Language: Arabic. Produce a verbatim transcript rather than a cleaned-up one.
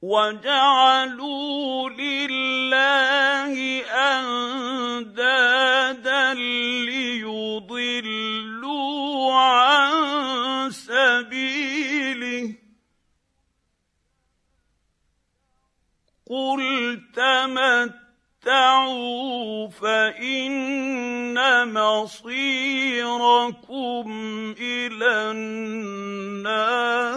وَجَعَلُوا لِلَّهِ أَندَادًا لِّيُضِلُّوا عَن سَبِيلِهِ ۗ قُلْ تَمَتَّعُوا فَإِنَّ مَصِيرَكُمْ إِلَى النَّارِ